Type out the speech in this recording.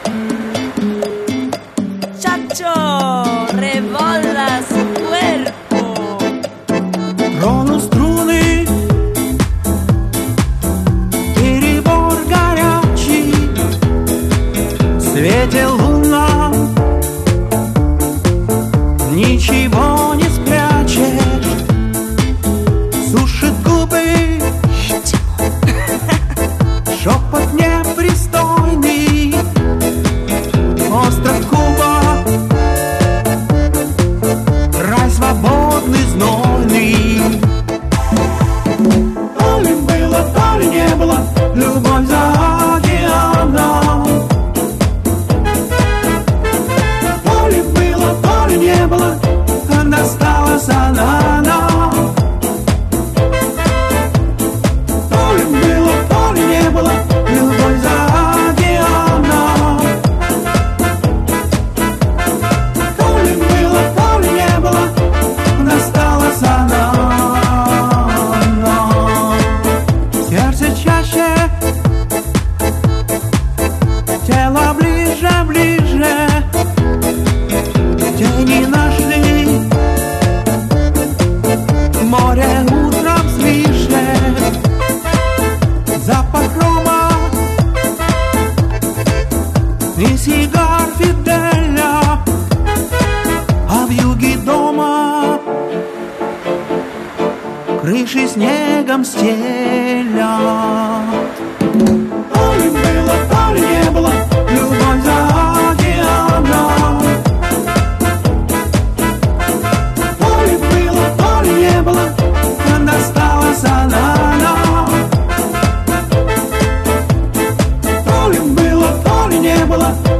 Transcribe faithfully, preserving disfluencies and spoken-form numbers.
Chacho, revola su cuerpo. Трону струны, перебор горячий, в свете лунном ничего не спрячешь, сушит губы, шепот непристойный, остров Куба, рай свободный, знойный. То ли было, то ли не было, любовь за океаном. То ли было, то ли не было, досталась она нам. То ли было, то ли не было, любовь за океаном. То ли было, то ли не было, досталась она нам. Сердце чаще, тело ближе, ближе, тени нашли, море утром свиже, запах рома и сигар Фиделя, а в юге дома крыши снегом стелят. То ли было, то ли не было, любовь за океаном. То ли было, то ли не было, досталась она нам. То ли было, то ли не было,